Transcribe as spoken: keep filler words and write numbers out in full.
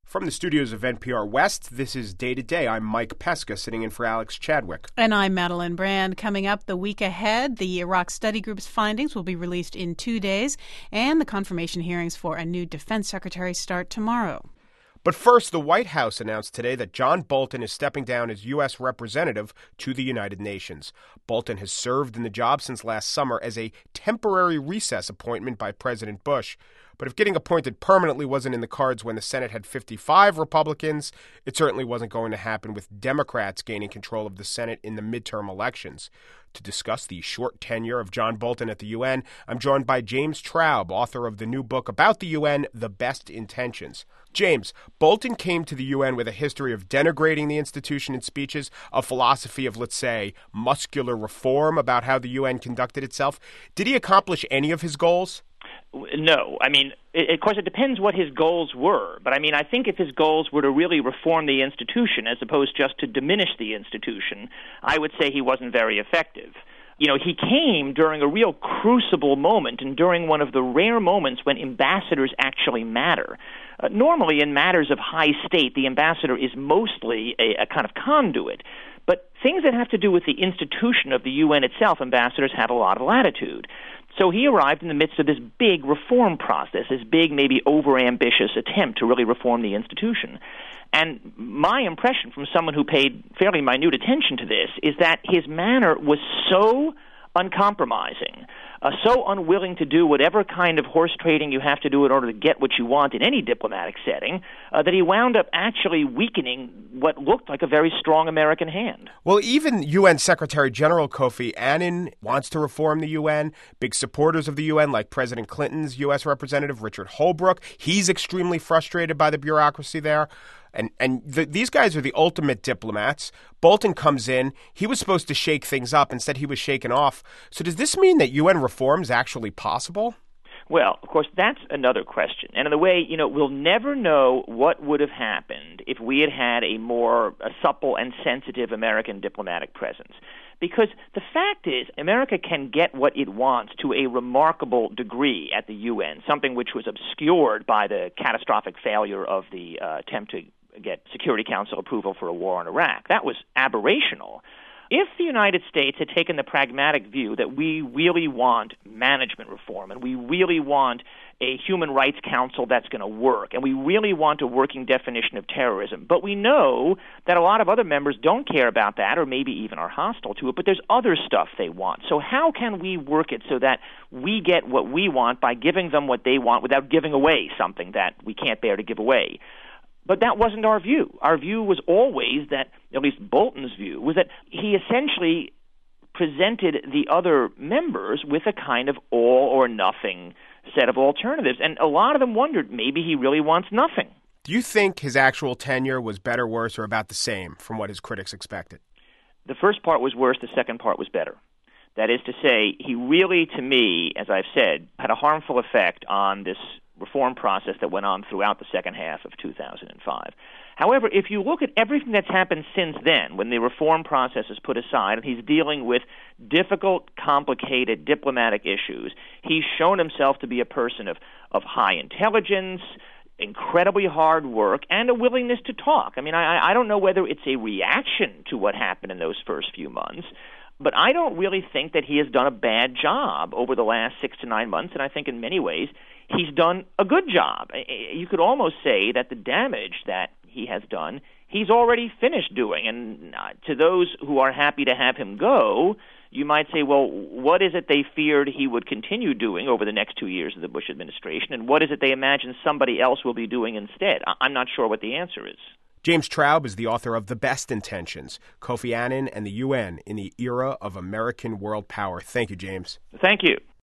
From the studios of N P R West, this is Day to Day. I'm Mike Pesca, sitting in for Alex Chadwick. And I'm Madeline Brand. Coming up the week ahead, the Iraq Study Group's findings will be released in two days, and the confirmation hearings for a new defense secretary start tomorrow. But first, the White House announced today that John Bolton is stepping down as U S representative to the United Nations. Bolton has served in the job since last summer as a temporary recess appointment by President Bush. But if getting appointed permanently wasn't in the cards when the Senate had fifty-five Republicans, it certainly wasn't going to happen with Democrats gaining control of the Senate in the midterm elections. To discuss the short tenure of John Bolton at the U N, I'm joined by James Traub, author of the new book about the U N, The Best Intentions. James, Bolton came to the U N with a history of denigrating the institution in speeches, a philosophy of, let's say, muscular reform about how the U N conducted itself. Did he accomplish any of his goals? No. I mean, it, of course, it depends what his goals were. But, I mean, I think if his goals were to really reform the institution as opposed just to diminish the institution, I would say he wasn't very effective. You know, he came during a real crucible moment and during one of the rare moments when ambassadors actually matter. Uh, normally, in matters of high state, the ambassador is mostly a, a kind of conduit. But things that have to do with the institution of the U N itself, ambassadors have a lot of latitude. So he arrived in the midst of this big reform process, this big, maybe overambitious attempt to really reform the institution. And my impression from someone who paid fairly minute attention to this is that his manner was so uncompromising, uh, so unwilling to do whatever kind of horse trading you have to do in order to get what you want in any diplomatic setting, uh, that he wound up actually weakening what looked like a very strong American hand. Well, even U N Secretary General Kofi Annan wants to reform the U N. Big supporters of the U N, like President Clinton's U S Representative Richard Holbrooke, he's extremely frustrated by the bureaucracy there. And and the, these guys are the ultimate diplomats. Bolton comes in. He was supposed to shake things up. Instead, he was shaken off. So does this mean that U N reform is actually possible? Well, of course, that's another question. And in a way, you know, we'll never know what would have happened if we had had a more a supple and sensitive American diplomatic presence. Because the fact is, America can get what it wants to a remarkable degree at the U N, something which was obscured by the catastrophic failure of the uh, attempt to get Security Council approval for a war in Iraq. That was aberrational. If the United States had taken the pragmatic view that we really want management reform and we really want a human rights council that's going to work and we really want a working definition of terrorism, but we know that a lot of other members don't care about that or maybe even are hostile to it, but there's other stuff they want. So how can we work it so that we get what we want by giving them what they want without giving away something that we can't bear to give away? But that wasn't our view. Our view was always that, at least Bolton's view, was that he essentially presented the other members with a kind of all-or-nothing set of alternatives. And a lot of them wondered, maybe he really wants nothing. Do you think his actual tenure was better, worse, or about the same from what his critics expected? The first part was worse. The second part was better. That is to say, he really, to me, as I've said, had a harmful effect on this reform process that went on throughout the second half of two thousand five. However, if you look at everything that's happened since then, when the reform process is put aside and he's dealing with difficult, complicated diplomatic issues, he's shown himself to be a person of, of high intelligence, incredibly hard work, and a willingness to talk. I mean, I, I don't know whether it's a reaction to what happened in those first few months, but I don't really think that he has done a bad job over the last six to nine months, and I think in many ways he's done a good job. You could almost say that the damage that he has done, he's already finished doing. And to those who are happy to have him go, you might say, well, what is it they feared he would continue doing over the next two years of the Bush administration, and what is it they imagine somebody else will be doing instead? I'm not sure what the answer is. James Traub is the author of The Best Intentions, Kofi Annan and the U N in the Era of American World Power. Thank you, James. Thank you.